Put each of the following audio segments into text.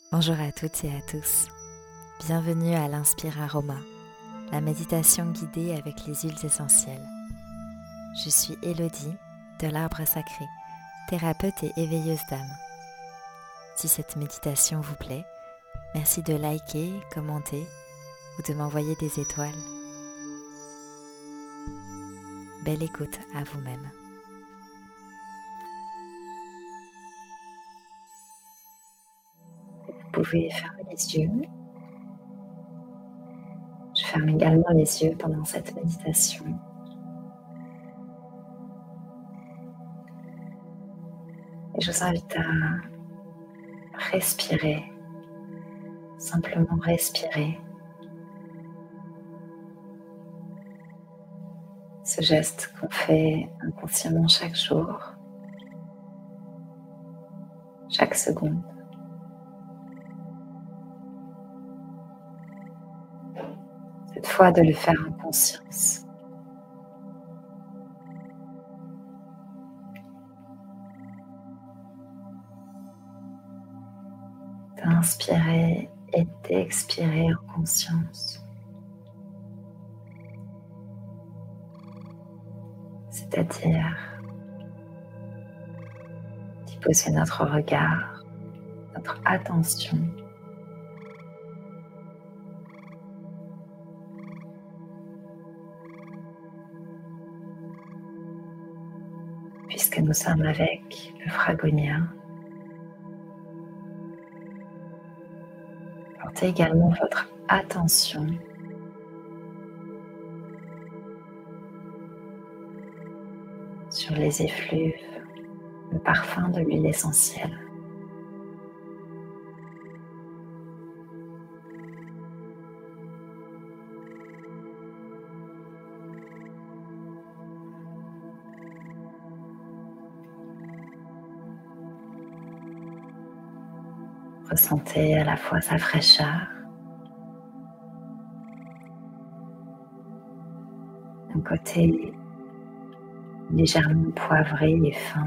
Bonjour à toutes et à tous. Bienvenue à l'Inspire Aroma, la méditation guidée avec les huiles essentielles. Je suis Élodie de l'Arbre Sacré, thérapeute et éveilleuse d'âme. Si cette méditation vous plaît, merci de liker, commenter ou de m'envoyer des étoiles. Belle écoute à vous-même. Vous pouvez fermer les yeux. Je ferme également les yeux pendant cette méditation. Et je vous invite à respirer, simplement respirer. Ce geste qu'on fait inconsciemment chaque jour, chaque seconde. Cette fois de le faire en conscience. D'inspirer et d'expirer en conscience. C'est-à-dire d'y poser notre regard, notre attention puisque nous sommes avec le Fragonien. Portez également votre attention sur les effluves, le parfum de l'huile essentielle. Ressentez à la fois sa fraîcheur, un côté légèrement poivré et fin,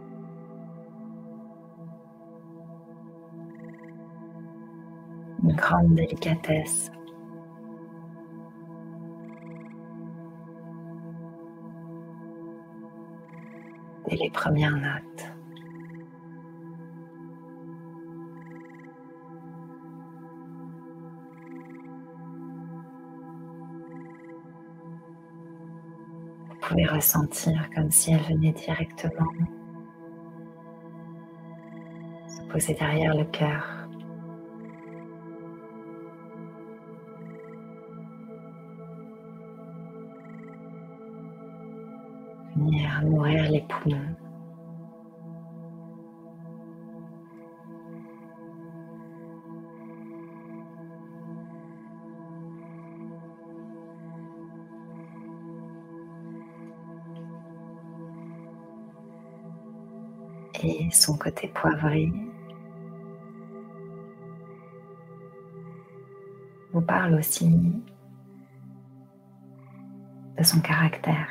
une grande délicatesse. Dès les premières notes. Vous pouvez ressentir comme si elle venait directement se poser derrière le cœur. Venir nourrir les poumons. Et son côté poivré vous parle aussi de son caractère.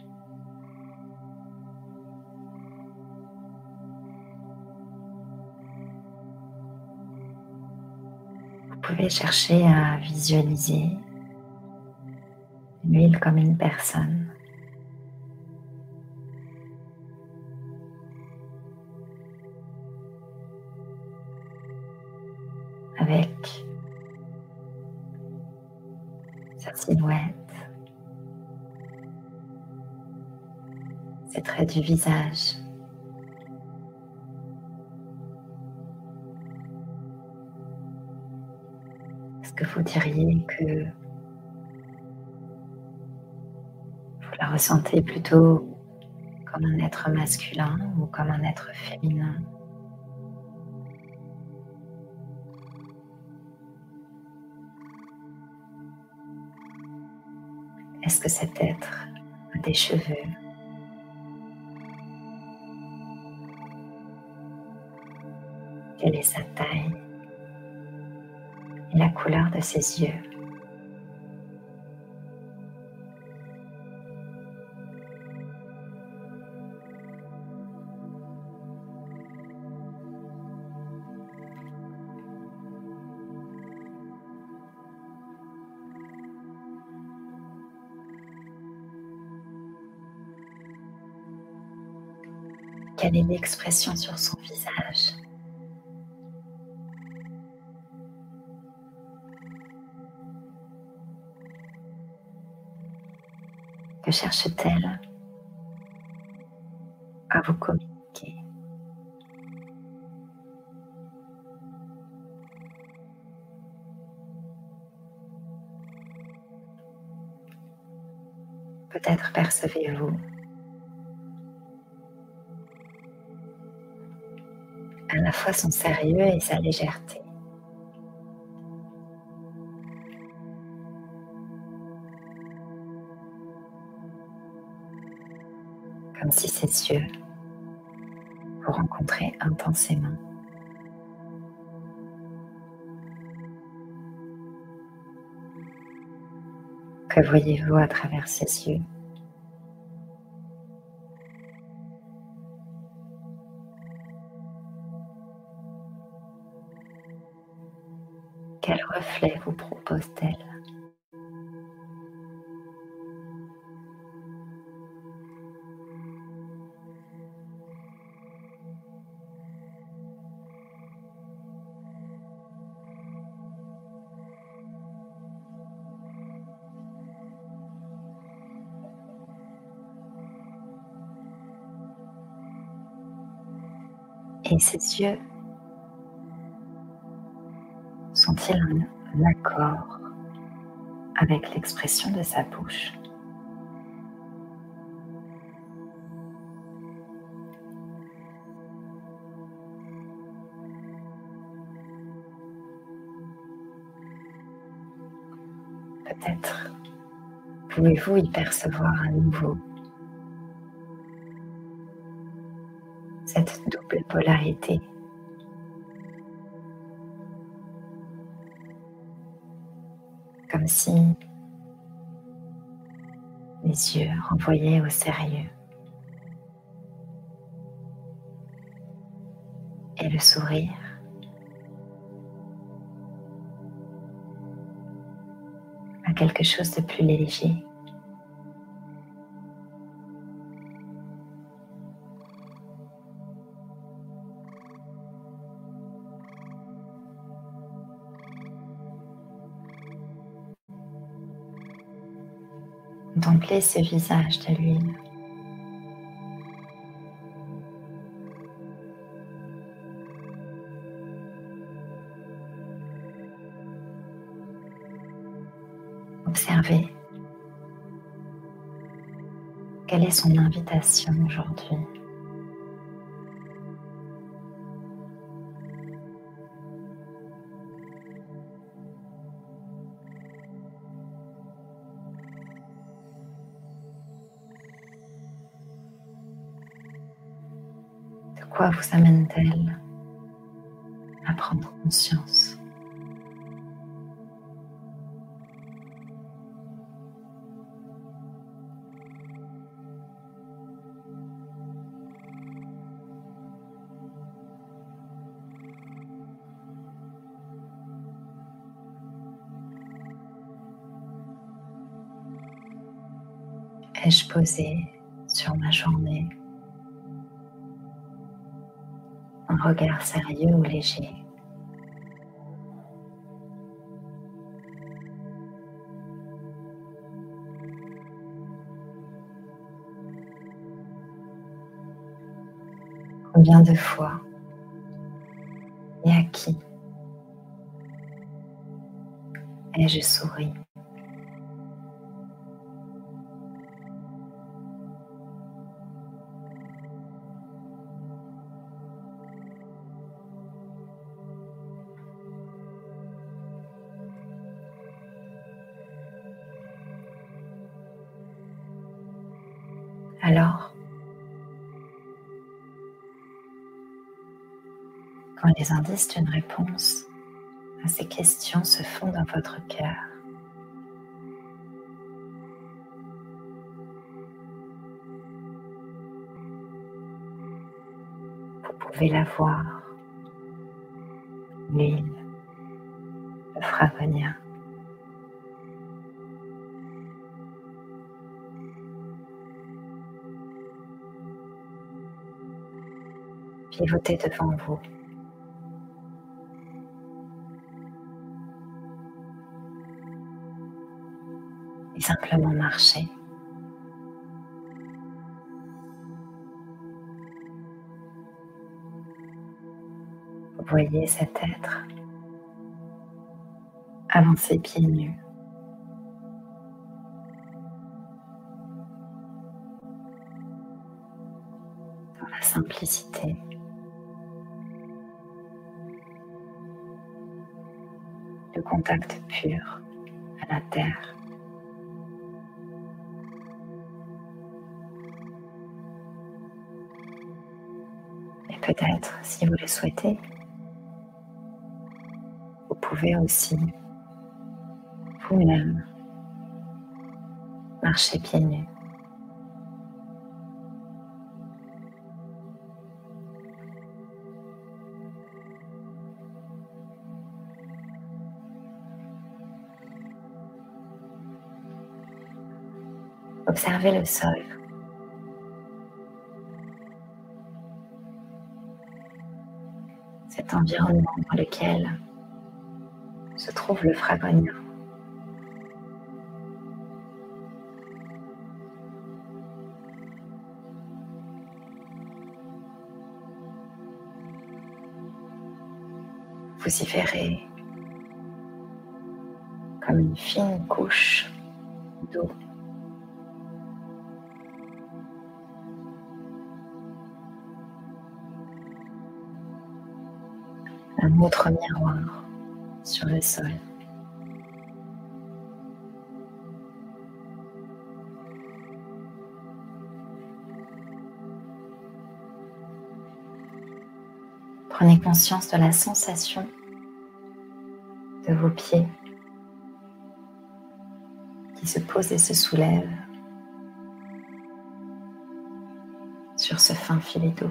Vous pouvez chercher à visualiser l'huile comme une personne. Avec sa silhouette, ses traits du visage. Est-ce que vous diriez que vous la ressentez plutôt comme un être masculin ou comme un être féminin? Est-ce que cet être a des cheveux? Quelle est sa taille et la couleur de ses yeux? quelle est l'expression sur son visage? Que cherche-t-elle à vous communiquer? Peut-être percevez-vous à la fois son sérieux et sa légèreté, comme si ses yeux vous rencontraient intensément. Que voyez-vous à travers ses yeux? Quel reflet vous propose-t-elle? Et ses yeux sont-ils en accord avec l'expression de sa bouche? Peut-être pouvez-vous y percevoir à nouveau cette double polarité, comme si les yeux renvoyaient au sérieux et le sourire à quelque chose de plus léger. Contemplez ce visage de l'huile. Observez quelle est son invitation aujourd'hui. De quoi vous amène-t-elle à prendre conscience? Ai-je posé sur ma journée un regard sérieux ou léger? Combien de fois et à qui ai-je souri? Alors, quand les indices d'une réponse à ces questions se font dans votre cœur, vous pouvez la voir, l'huile le fera venir. pivoter devant vous et simplement marcher. Vous voyez cet être avancer pieds nus, dans la simplicité, le contact pur à la terre. Et peut-être, si vous le souhaitez, vous pouvez aussi vous-même marcher pieds nus. Observez le sol, cet environnement dans lequel se trouve le Fragonia. Vous y verrez comme une fine couche d'eau. Un autre miroir sur le sol. Prenez conscience de la sensation de vos pieds qui se posent et se soulèvent sur ce fin filet d'eau.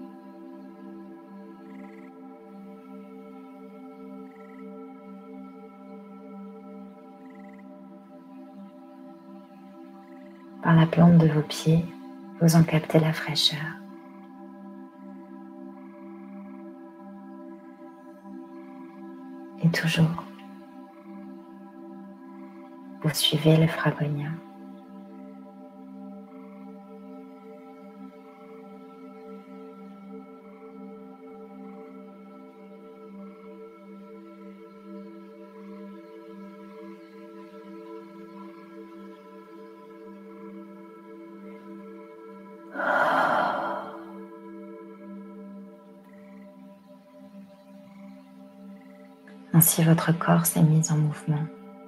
Par la plante de vos pieds, vous en captez la fraîcheur. Et toujours, vous suivez le Fragonia. Ainsi, votre corps s'est mis en mouvement.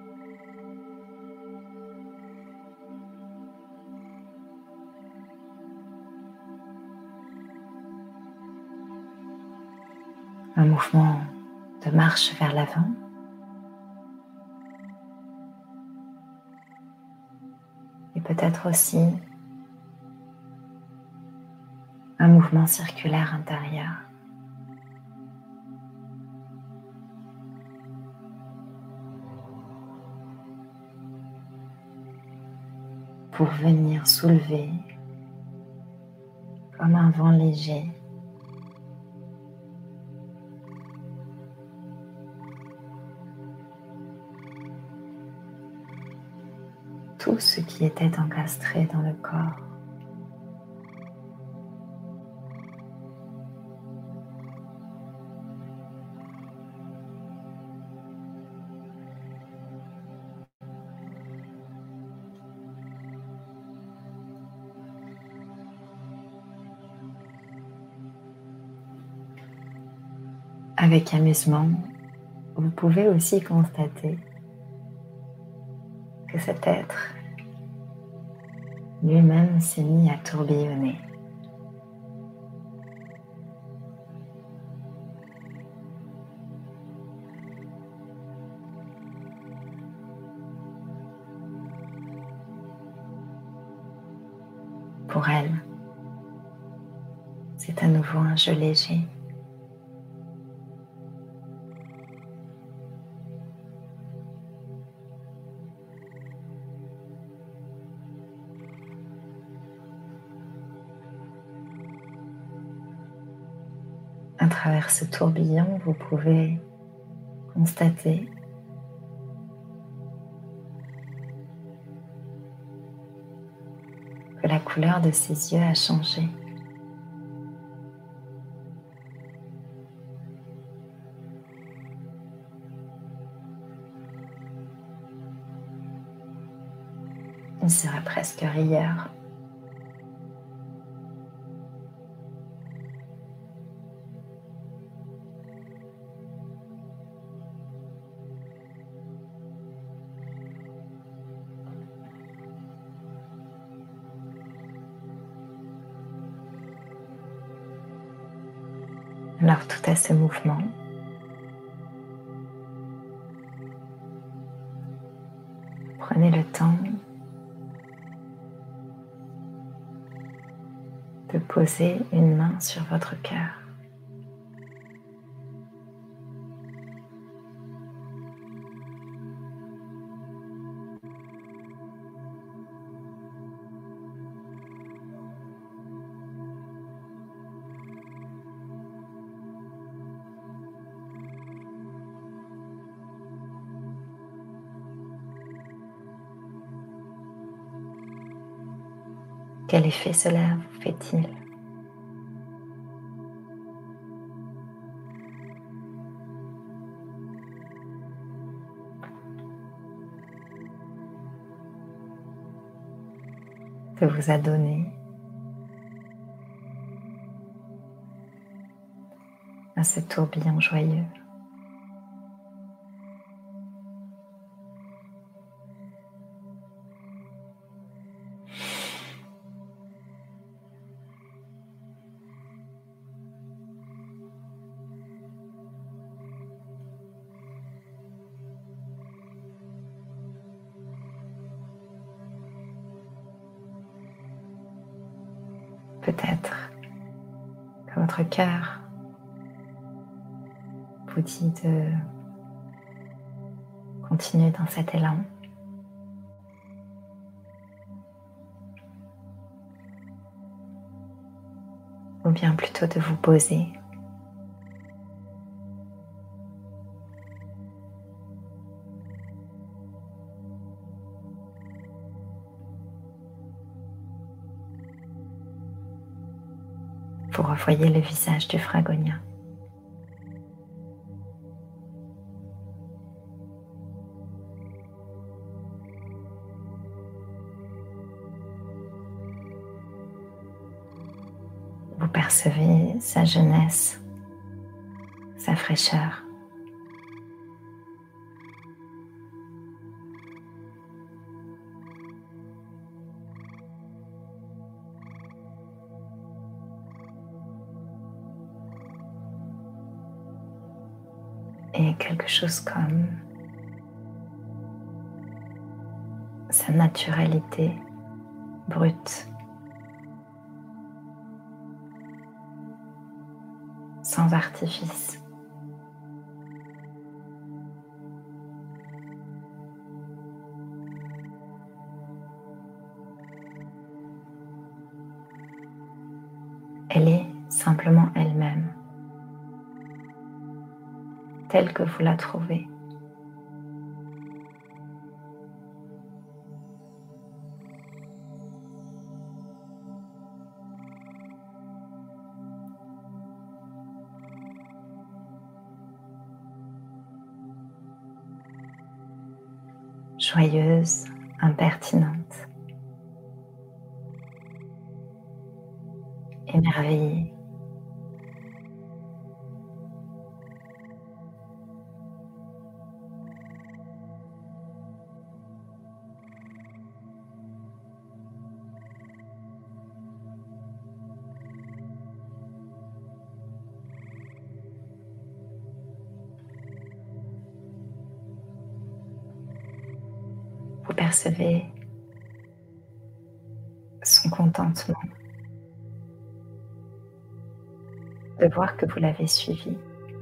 Un mouvement de marche vers l'avant. Et peut-être aussi un mouvement circulaire intérieur. Pour venir soulever comme un vent léger tout ce qui était encastré dans le corps. Avec amusement, vous pouvez aussi constater que cet être lui-même s'est mis à tourbillonner. Pour elle, c'est à nouveau un jeu léger. travers ce tourbillon, vous pouvez constater que la couleur de ses yeux a changé. Il serait presque rieur. Alors tout à ce mouvement, prenez le temps de poser une main sur votre cœur. Quel effet cela vous fait-il? Que vous a donné à ce tourbillon joyeux? Peut-être que votre cœur vous dit de continuer dans cet élan. Ou bien plutôt de vous poser. Vous revoyez le visage du Fragonien. Vous percevez sa jeunesse, sa fraîcheur. Et quelque chose comme sa naturalité brute, sans artifice. Elle est simplement elle-même, telle que vous la trouvez. Joyeuse, impertinente, émerveillée. Vous percevez son contentement de voir que vous l'avez suivi,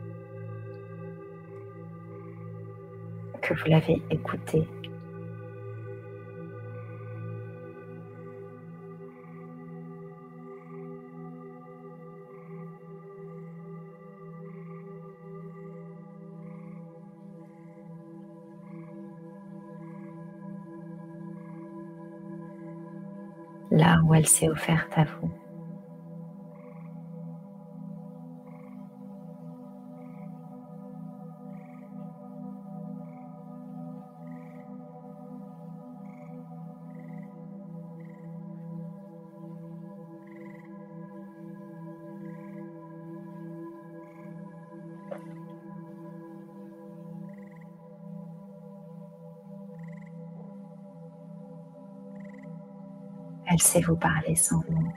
que vous l'avez écouté. là où elle s'est offerte à vous. Elle sait vous parler sans mots.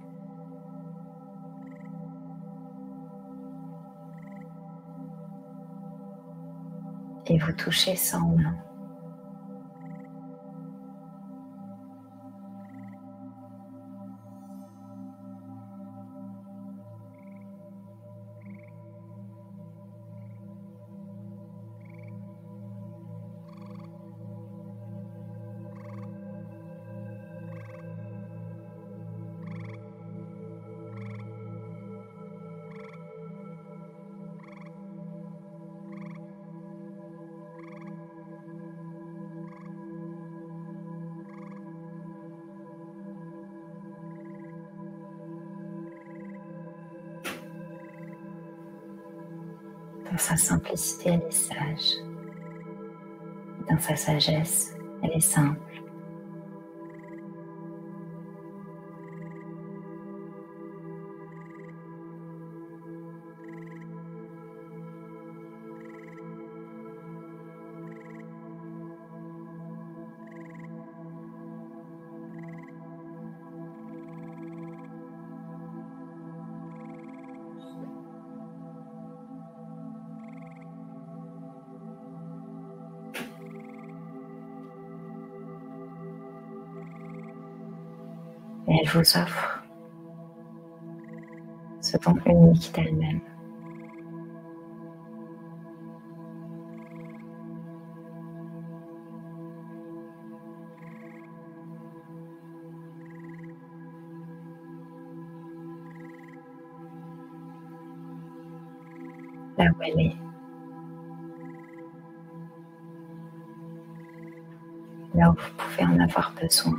Et vous toucher sans main. Dans sa simplicité, elle est sage. Dans sa sagesse, elle est simple. Et elle vous offre ce don unique d'elle-même. Là où elle est, là où vous pouvez en avoir besoin.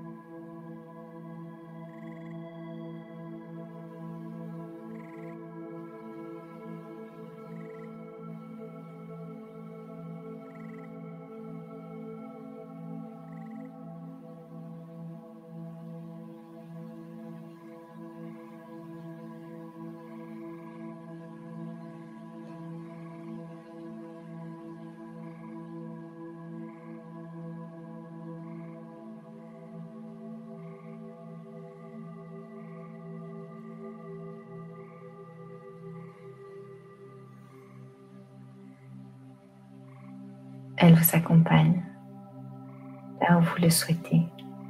Elle vous accompagne là où vous le souhaitez.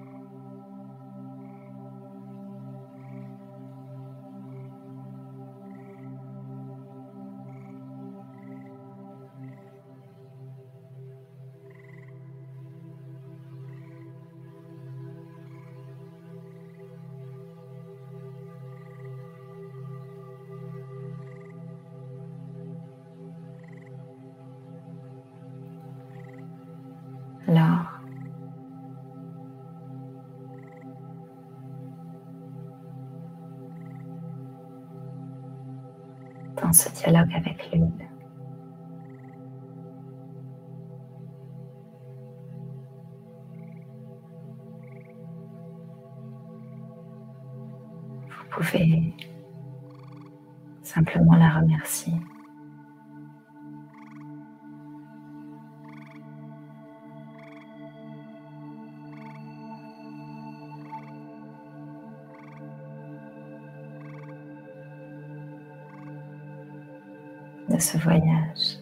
Alors, dans ce dialogue avec lui, vous pouvez simplement la remercier. De ce voyage.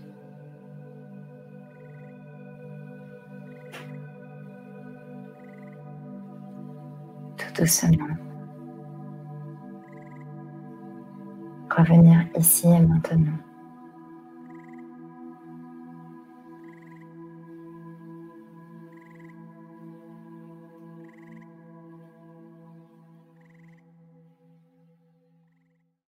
Tout doucement. Revenir ici et maintenant.